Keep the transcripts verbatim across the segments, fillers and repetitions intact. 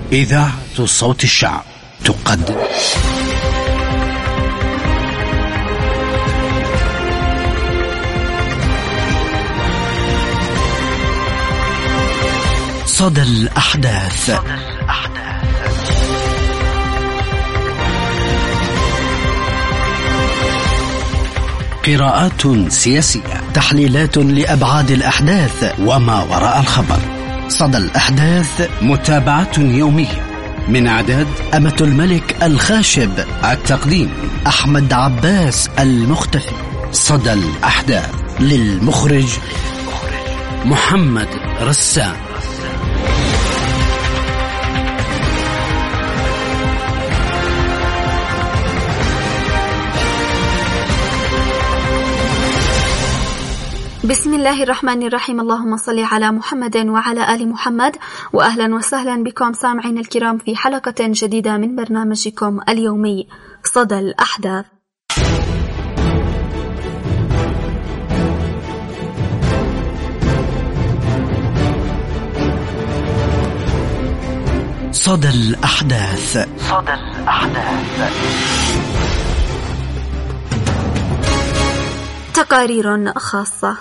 إذاعة صوت الشعب تقدم صدى الأحداث. قراءات سياسية، تحليلات لأبعاد الأحداث وما وراء الخبر. صدى الأحداث، متابعة يومية من إعداد أمة الملك الخاشب، التقديم أحمد عباس المختفي. صدى الأحداث للمخرج محمد رسام. بسم الله الرحمن الرحيم. اللهم صل على محمد وعلى آل محمد، وأهلا وسهلا بكم سامعين الكرام في حلقة جديدة من برنامجكم اليومي صدى الأحداث. صدى الأحداث. صدى الأحداث. تقارير خاصة.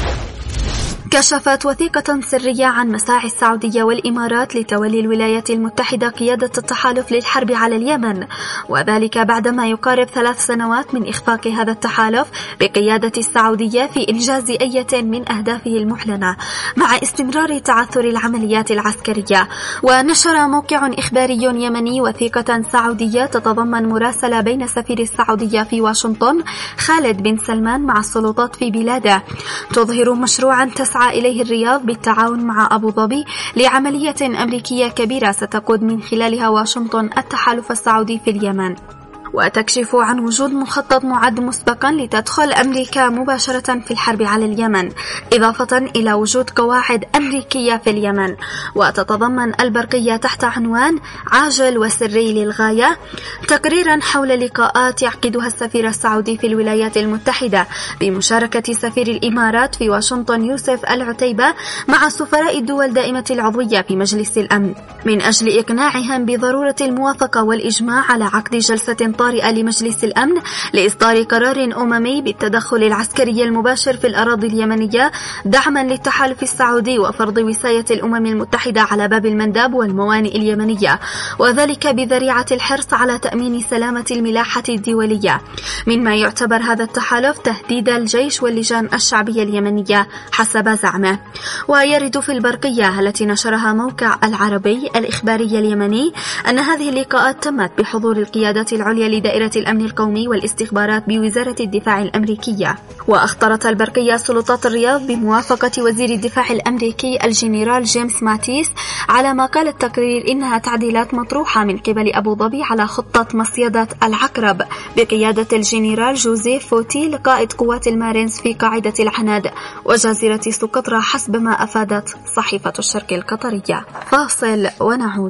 كشفت وثيقة سرية عن مساعي السعودية والإمارات لتولي الولايات المتحدة قيادة التحالف للحرب على اليمن، وذلك بعدما يقارب ثلاث سنوات من إخفاق هذا التحالف بقيادة السعودية في إنجاز أية من أهدافه المعلنة مع استمرار تعثر العمليات العسكرية. ونشر موقع إخباري يمني وثيقة سعودية تتضمن مراسلة بين سفير السعودية في واشنطن خالد بن سلمان مع السلطات في بلاده تظهر مشروعا تسعى إليه الرياض بالتعاون مع أبو ظبي لعملية أمريكية كبيرة ستقود من خلالها واشنطن التحالف السعودي في اليمن، وتكشف عن وجود مخطط معد مسبقا لتدخل أمريكا مباشرة في الحرب على اليمن، إضافة إلى وجود قواعد أمريكية في اليمن. وتتضمن البرقية تحت عنوان عاجل وسري للغاية تقريرا حول لقاءات يعقدها السفير السعودي في الولايات المتحدة بمشاركة سفير الإمارات في واشنطن يوسف العتيبة مع سفراء الدول دائمة العضوية في مجلس الأمن من أجل إقناعهم بضرورة الموافقة والإجماع على عقد جلسة طارئة لمجلس الأمن لإصدار قرار أممي بالتدخل العسكري المباشر في الأراضي اليمنية دعما للتحالف السعودي وفرض وصاية الأمم المتحدة على باب المندب والموانئ اليمنية، وذلك بذريعة الحرص على تأمين سلامة الملاحة الدولية، مما يعتبر هذا التحالف تهديد الجيش واللجان الشعبية اليمنية حسب زعمه. ويرد في البرقية التي نشرها موقع العربي الإخباري اليمني أن هذه اللقاءات تمت بحضور القيادات العليا لدائرة الأمن القومي والاستخبارات بوزارة الدفاع الأمريكية. وأخطرت البرقية سلطات الرياض بموافقة وزير الدفاع الأمريكي الجنرال جيمس ماتيس على ما قال التقرير إنها تعديلات مطروحة من قبل أبو ظبي على خطة مصيدة العقرب بقيادة الجنرال جوزيف فوتي لقائد قوات المارينز في قاعدة العناد وجزيرة سقطرى حسب ما أفادت صحيفة الشرق القطرية. فاصل ونعود.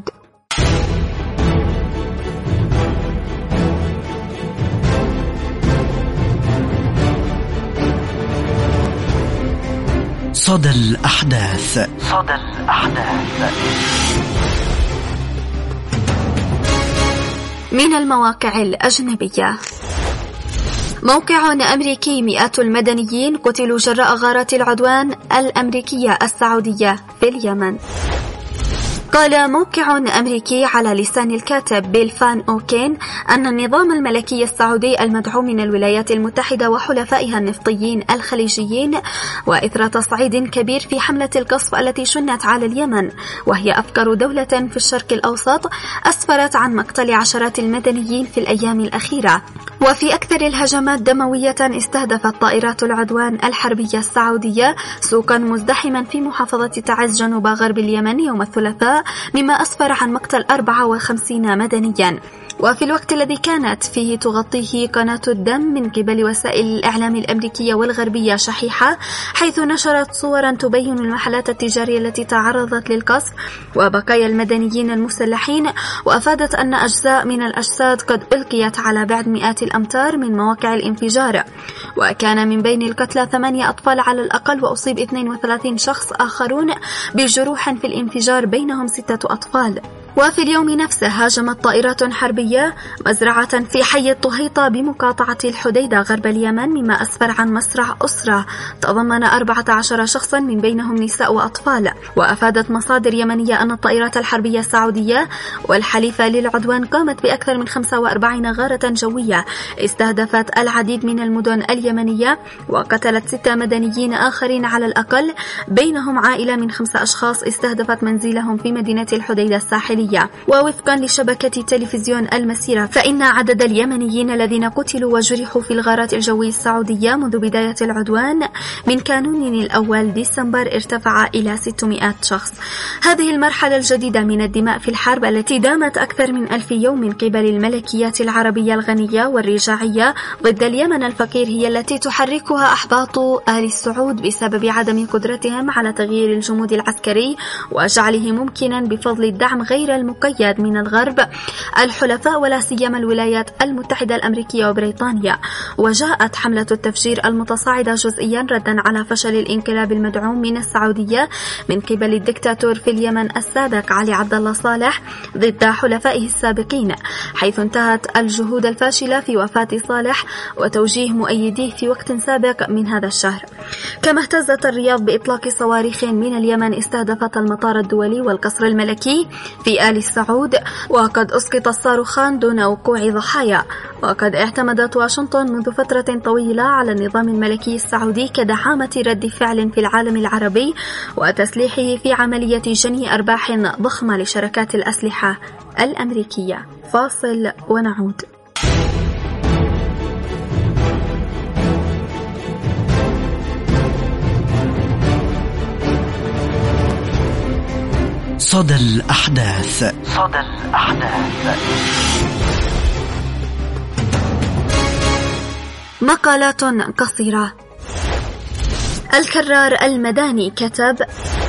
صدى الأحداث. صدى الأحداث. من المواقع الأجنبية. موقع أمريكي: مئات المدنيين قتلوا جراء غارات العدوان الأمريكية السعودية في اليمن. قال موقع أمريكي على لسان الكاتب بيل فان أوكين أن النظام الملكي السعودي المدعوم من الولايات المتحدة وحلفائها النفطيين الخليجيين وإثر تصعيد كبير في حملة القصف التي شنت على اليمن، وهي أفقر دولة في الشرق الأوسط، أسفرت عن مقتل عشرات المدنيين في الأيام الأخيرة. وفي أكثر الهجمات دموية استهدفت طائرات العدوان الحربية السعودية سوقا مزدحما في محافظة تعز جنوب غرب اليمن يوم الثلاثاء، مما أسفر عن مقتل أربعة وخمسين مدنيا. وفي الوقت الذي كانت فيه تغطيه قناة الدم من قبل وسائل الإعلام الأمريكية والغربية شحيحة، حيث نشرت صورا تبين المحلات التجارية التي تعرضت للقصف وبقايا المدنيين المسلحين، وأفادت أن أجزاء من الأجساد قد ألقيت على بعد مئات الأمتار من مواقع الانفجار. وكان من بين القتلى ثمانية أطفال على الأقل، وأصيب اثنين وثلاثين شخص آخرون بجروح في الانفجار بينهم ستة أطفال. وفي اليوم نفسه هاجمت طائرات حربية مزرعة في حي الطهيطة بمقاطعة الحديدة غرب اليمن، مما أسفر عن مصرع أسرة تضمن أربعة عشر شخصا من بينهم نساء وأطفال. وأفادت مصادر يمنية أن الطائرات الحربية السعودية والحليفة للعدوان قامت بأكثر من خمسة وأربعين غارة جوية استهدفت العديد من المدن اليمنية، وقتلت ستة مدنيين آخرين على الأقل، بينهم عائلة من خمسة أشخاص استهدفت منزلهم في مدينة الحديدة الساحلية. ووفقا لشبكة تلفزيون المسيرة، فإن عدد اليمنيين الذين قتلوا وجرحوا في الغارات الجوية السعودية منذ بداية العدوان من كانون الأول ديسمبر ارتفع إلى ستمائة شخص. هذه المرحلة الجديدة من الدماء في الحرب التي دامت أكثر من ألف يوم من قبل الملكيات العربية الغنية والرجاعية ضد اليمن الفقير هي التي تحركها أحباط آل سعود بسبب عدم قدرتهم على تغيير الجمود العسكري وجعله ممكنا بفضل الدعم غير المقيد من الغرب الحلفاء ولا سيما الولايات المتحدة الأمريكية وبريطانيا. وجاءت حملة التفجير المتصاعدة جزئيا ردا على فشل الانقلاب المدعوم من السعودية من قبل الدكتاتور في اليمن السابق علي عبد الله صالح ضد حلفائه السابقين، حيث انتهت الجهود الفاشلة في وفاة صالح وتوجيه مؤيديه في وقت سابق من هذا الشهر. كما اهتزت الرياض بإطلاق صواريخ من اليمن استهدفت المطار الدولي والقصر الملكي في آل سعود، وقد أسقط الصاروخان دون وقوع ضحايا. وقد اعتمدت واشنطن منذ فترة طويلة على النظام الملكي السعودي كدعامة رد فعل في العالم العربي وتسليحه في عملية جني أرباح ضخمة لشركات الأسلحة الأمريكية. فاصل ونعود. صدى الأحداث. صدى الأحداث. مقالات قصيرة. الكرار المداني كتب: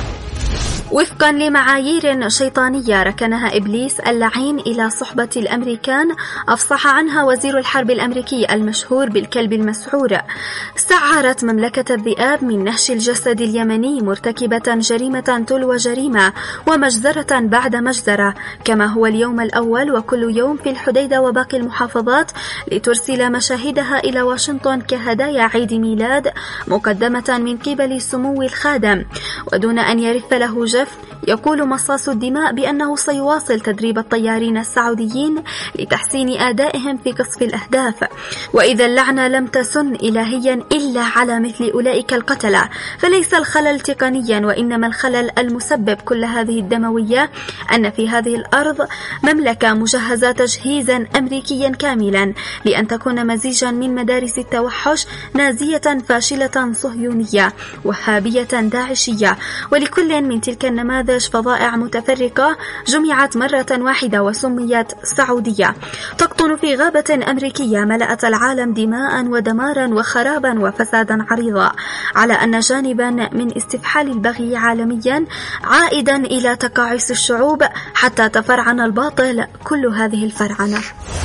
وفقا لمعايير شيطانية ركنها إبليس اللعين إلى صحبة الأمريكان أفصح عنها وزير الحرب الأمريكي المشهور بالكلب المسعور، استعارت مملكة الذئاب من نهش الجسد اليمني مرتكبة جريمة تلو جريمة ومجزرة بعد مجزرة، كما هو اليوم الأول وكل يوم في الحديدة وباقي المحافظات، لترسل مشاهدها إلى واشنطن كهدايا عيد ميلاد مقدمة من قبل سمو الخادم، ودون أن يرف له جف. يقول مصاص الدماء بأنه سيواصل تدريب الطيارين السعوديين لتحسين أدائهم في قصف الأهداف، وإذا اللعنة لم تسن إلهيا إلا على مثل أولئك القتلة، فليس الخلل تقنيا وإنما الخلل المسبب كل هذه الدموية أن في هذه الأرض مملكة مجهزة تجهيزا أمريكيا كاملا لأن تكون مزيجا من مدارس التوحش نازية فاشلة صهيونية وهابية داعشية، ولكل من تلك النماذج فظائع متفرقة جمعت مرة واحدة وسميت سعودية، تقطن في غابة أمريكية ملأت العالم دماء ودمارا وخرابا وفسادا عريضا، على أن جانبا من استفحال البغي عالميا عائدا إلى تقاعس الشعوب حتى تفرعن الباطل كل هذه الفرعنة.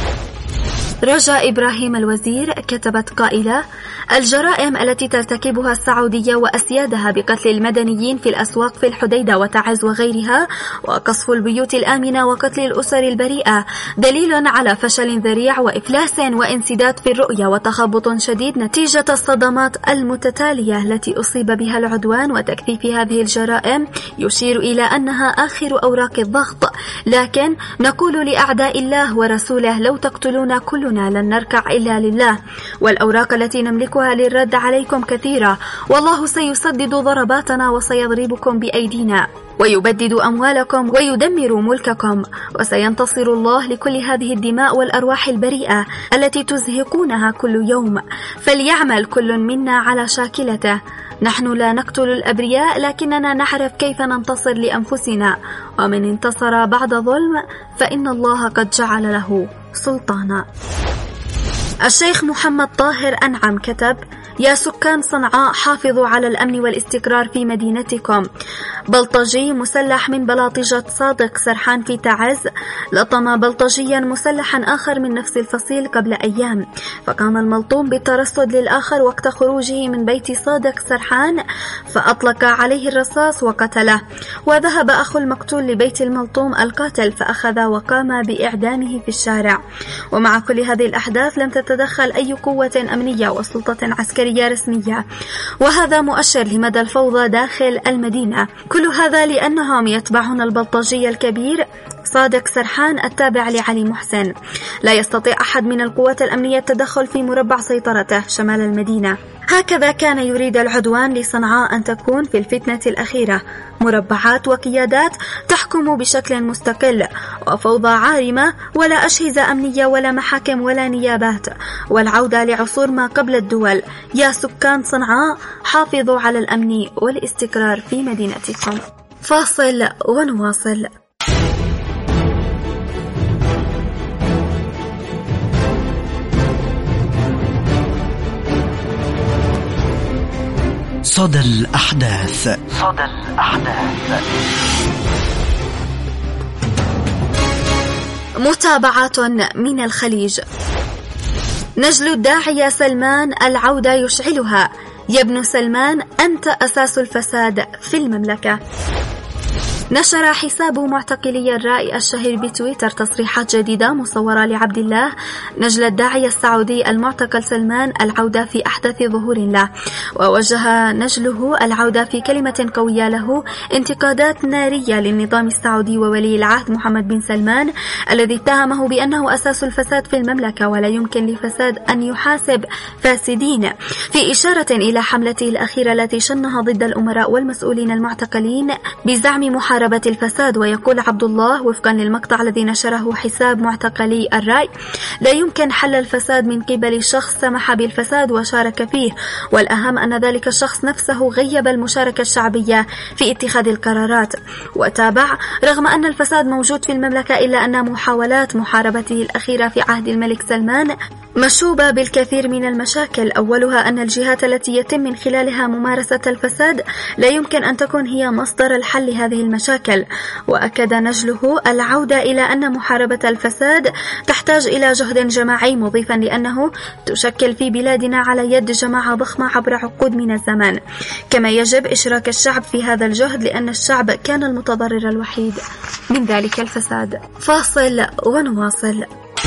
رجاء إبراهيم الوزير كتبت قائلة: الجرائم التي ترتكبها السعودية وأسيادها بقتل المدنيين في الأسواق في الحديدة وتعز وغيرها وقصف البيوت الآمنة وقتل الأسر البريئة دليل على فشل ذريع وإفلاس وانسداد في الرؤية وتخبط شديد نتيجة الصدمات المتتالية التي أصيب بها العدوان، وتكثيف هذه الجرائم يشير إلى أنها آخر أوراق الضغط، لكن نقول لأعداء الله ورسوله: لو تقتلون كلنا لن نركع إلا لله، والأوراق التي نملكها للرد عليكم كثيرة، والله سيسدد ضرباتنا وسيضربكم بأيدينا ويبدد أموالكم ويدمر ملككم، وسينتصر الله لكل هذه الدماء والأرواح البريئة التي تزهقونها كل يوم، فليعمل كل منا على شاكلته. نحن لا نقتل الأبرياء لكننا نعرف كيف ننتصر لأنفسنا، ومن انتصر بعد ظلم فإن الله قد جعل له سلطانا. الشيخ محمد طاهر أنعم كتب: يا سكان صنعاء حافظوا على الأمن والاستقرار في مدينتكم. بلطجي مسلح من بلاطجة صادق سرحان في تعز لطم بلطجيا مسلحا آخر من نفس الفصيل قبل أيام، فقام الملطوم بالترصد للآخر وقت خروجه من بيت صادق سرحان فأطلق عليه الرصاص وقتله، وذهب أخو المقتول لبيت الملطوم القاتل فأخذ وقام بإعدامه في الشارع. ومع كل هذه الأحداث لم تتدخل أي قوة أمنية وسلطة عسكرية رسمية، وهذا مؤشر لمدى الفوضى داخل المدينة. كل هذا لأنهم يتبعون البلطجي الكبير صادق سرحان التابع لعلي محسن. لا يستطيع أحد من القوات الأمنية التدخل في مربع سيطرته شمال المدينة. هكذا كان يريد العدوان لصنعاء أن تكون في الفتنة الأخيرة مربعات وقيادات تحكم بشكل مستقل، وفوضى عارمة ولا أجهزة أمنية ولا محاكم ولا نيابات، والعودة لعصور ما قبل الدول. يا سكان صنعاء حافظوا على الأمن والاستقرار في مدينتكم. فاصل ونواصل. صدى الأحداث. صدى الأحداث. متابعات من الخليج. نجل الداعية سلمان العودة يشعلها. يا ابن سلمان أنت أساس الفساد في المملكة. نشر حساب معتقلي الرأي الشهير بتويتر تصريحات جديدة مصورة لعبد الله نجل الداعية السعودي المعتقل سلمان العودة في أحدث ظهور له، ووجه نجله العودة في كلمة قوية له انتقادات نارية للنظام السعودي وولي العهد محمد بن سلمان الذي اتهمه بأنه أساس الفساد في المملكة ولا يمكن لفساد أن يحاسب فاسدين، في إشارة إلى حملته الأخيرة التي شنها ضد الأمراء والمسؤولين المعتقلين بزعم محاربة الفساد. ويقول عبد الله وفقا للمقطع الذي نشره حساب معتقلي الرأي: لا يمكن حل الفساد من قبل شخص سمح بالفساد وشارك فيه، والأهم أن ذلك الشخص نفسه غيب المشاركة الشعبية في اتخاذ القرارات. وتابع: رغم أن الفساد موجود في المملكة إلا أن محاولات محاربته الأخيرة في عهد الملك سلمان مشوبة بالكثير من المشاكل، أولها أن الجهات التي يتم من خلالها ممارسة الفساد لا يمكن أن تكون هي مصدر الحل لهذه المشاكل. وأكد نجله العودة إلى أن محاربة الفساد تحتاج إلى جهد جماعي، مضيفا لأنه تشكل في بلادنا على يد جماعة ضخمة عبر عقود من الزمان، كما يجب إشراك الشعب في هذا الجهد لأن الشعب كان المتضرر الوحيد من ذلك الفساد. فاصل ونواصل.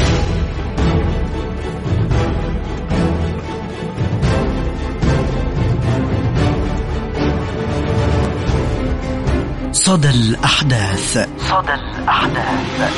صدى الأحداث. صدى الأحداث.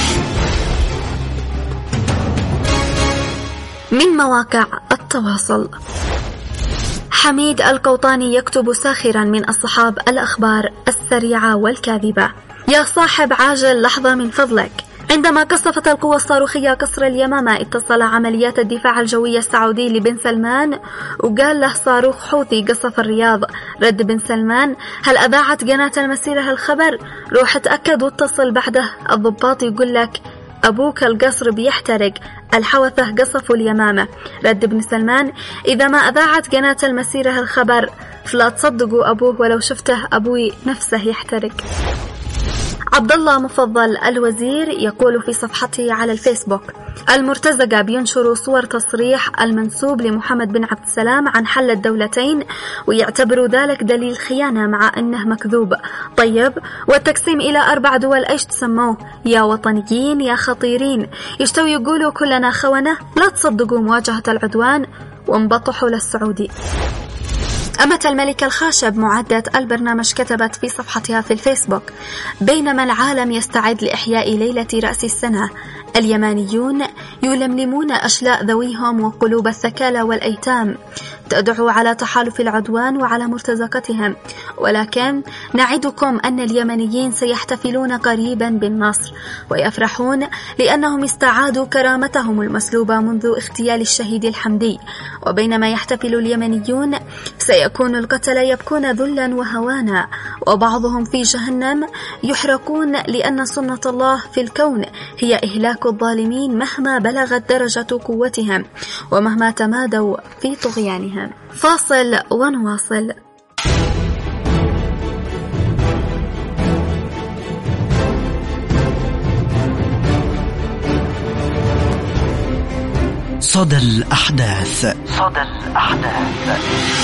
من مواقع التواصل. حميد القوطاني يكتب ساخرا من أصحاب الأخبار السريعة والكاذبة: يا صاحب عاجل لحظة من فضلك. عندما قصفت القوى الصاروخية قصر اليمامة اتصل عمليات الدفاع الجوي السعودي لبن سلمان وقال له صاروخ حوثي قصف الرياض. رد بن سلمان: هل أذاعت قناة المسيرة هالخبر؟ روح اتأكد واتصل بعده. الضباط يقول لك أبوك القصر بيحترق، الحوثة قصفوا اليمامة. رد بن سلمان: إذا ما أذاعت قناة المسيرة هالخبر فلا تصدقوا أبوه، ولو شفته أبوي نفسه يحترق. عبد الله مفضل الوزير يقول في صفحته على الفيسبوك: المرتزقة بينشروا صور تصريح المنسوب لمحمد بن عبد السلام عن حل الدولتين ويعتبروا ذلك دليل خيانة مع أنه مكذوب. طيب والتقسيم إلى أربع دول إيش تسموه؟ يا وطنيين يا خطيرين، يشتوا يقولوا كلنا خونة؟ لا تصدقوا مواجهة العدوان وانبطحوا للسعودي. أمة الملك الخاشب معدة البرنامج كتبت في صفحتها في الفيسبوك: بينما العالم يستعد لإحياء ليلة رأس السنة، اليمانيون يلملمون أشلاء ذويهم وقلوب الثكالى والأيتام، تدعو على تحالف العدوان وعلى مرتزقتهم، ولكن نعدكم أن اليمنيين سيحتفلون قريبا بالنصر ويفرحون لأنهم استعادوا كرامتهم المسلوبة منذ اغتيال الشهيد الحمدي. وبينما يحتفل اليمنيون سيكون القتلى يبكون ذلا وهوانا، وبعضهم في جهنم يحرقون، لأن سنة الله في الكون هي إهلاك الظالمين مهما بلغت درجة قوتهم ومهما تمادوا في طغيانهم. أحكامهم. فاصل ونواصل. صدى الأحداث. صدى الأحداث.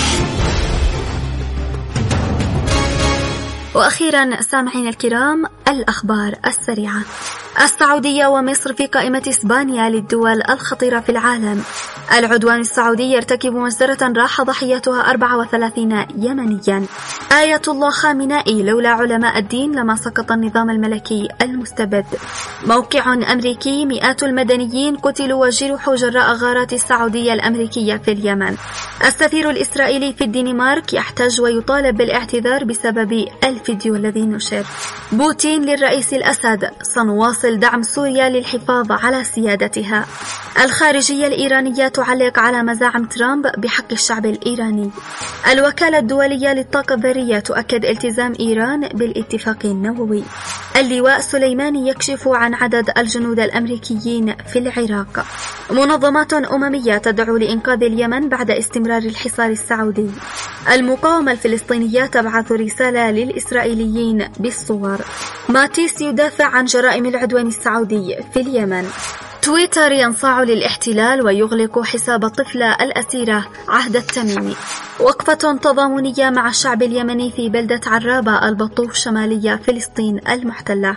وأخيرا سامعين الكرام، الأخبار السريعة. السعودية ومصر في قائمة إسبانيا للدول الخطيرة في العالم. العدوان السعودي يرتكب مجزرة راح ضحيتها أربعة وثلاثين يمنيا. آية الله خامنائي: لولا علماء الدين لما سقط النظام الملكي المستبد. موقع أمريكي: مئات المدنيين قتلوا وجرحوا جراء غارات السعودية الأمريكية في اليمن. السفير الإسرائيلي في الدنمارك يحتج ويطالب بالاعتذار بسبب الفيديو الذي نشر. بوتين للرئيس الأسد: سنواصل دعم سوريا للحفاظ على سيادتها. الخارجية الإيرانية تعلق على مزاعم ترامب بحق الشعب الإيراني. الوكالة الدولية للطاقة الذرية تؤكد التزام إيران بالاتفاق النووي. اللواء سليماني يكشف عن عدد الجنود الأمريكيين في العراق. منظمات أممية تدعو لإنقاذ اليمن بعد استمرار الحصار السعودي. المقاومة الفلسطينية تبعث رسالة للإسرائيليين بالصور. ماتيس يدافع عن جرائم العدوان السعودي في اليمن. تويتر ينصاع للاحتلال ويغلق حساب الطفلة الأسيرة عهد التميمي. وقفة تضامنية مع الشعب اليمني في بلدة عرابة البطوف شمالية فلسطين المحتلة.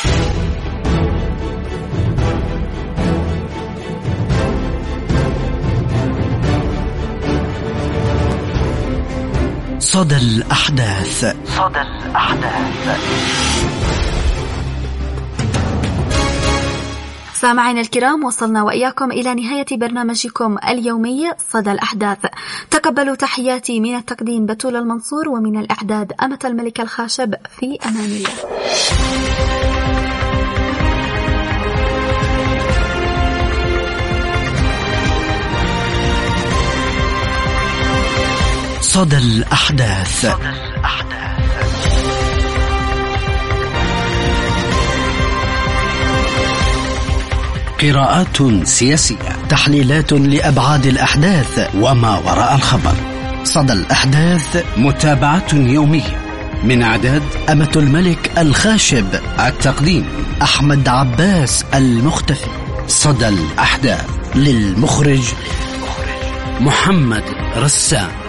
صدى الأحداث. صدى الأحداث. سامعين الكرام، وصلنا وإياكم إلى نهاية برنامجكم اليومي صدى الأحداث. تقبلوا تحياتي من التقديم بتول المنصور، ومن الإعداد أمة الملك الخاشب. في أمان الله. صدى الأحداث. صدى الأحداث. قراءات سياسية، تحليلات لأبعاد الأحداث وما وراء الخبر. صدى الأحداث، متابعة يومية من إعداد أمة الملك الخاشب. التقديم أحمد عباس المختفي. صدى الأحداث، للمخرج محمد رسام.